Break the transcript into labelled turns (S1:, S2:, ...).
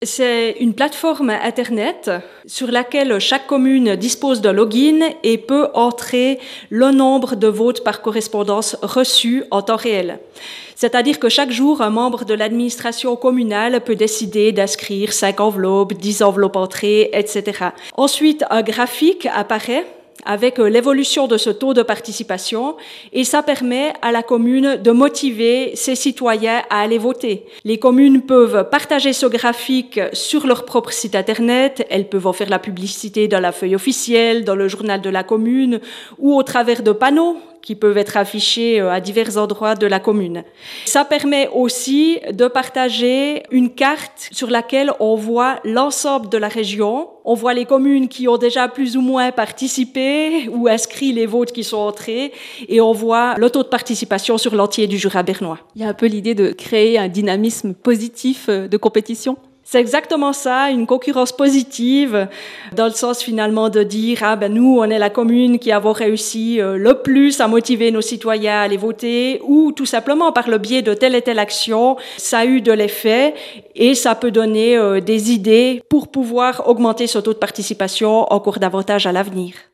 S1: C'est une plateforme Internet sur laquelle chaque commune dispose d'un login et peut entrer le nombre de votes par correspondance reçus en temps réel. C'est-à-dire que chaque jour, un membre de l'administration communale peut décider d'inscrire 5 enveloppes, 10 enveloppes entrées, etc. Ensuite, un graphique apparaît avec l'évolution de ce taux de participation et ça permet à la commune de motiver ses citoyens à aller voter. Les communes peuvent partager ce graphique sur leur propre site internet, elles peuvent en faire la publicité dans la feuille officielle, dans le journal de la commune ou au travers de panneaux qui peuvent être affichés à divers endroits de la commune. Ça permet aussi de partager une carte sur laquelle on voit l'ensemble de la région. On voit les communes qui ont déjà plus ou moins participé ou inscrit les votes qui sont entrés et on voit le taux de participation sur l'entier du Jura bernois.
S2: Il y a un peu l'idée de créer un dynamisme positif de compétition.
S1: C'est exactement ça, une concurrence positive, dans le sens finalement de dire nous, on est la commune qui avons réussi le plus à motiver nos citoyens à aller voter, ou tout simplement par le biais de telle et telle action, ça a eu de l'effet et ça peut donner des idées pour pouvoir augmenter ce taux de participation encore davantage à l'avenir.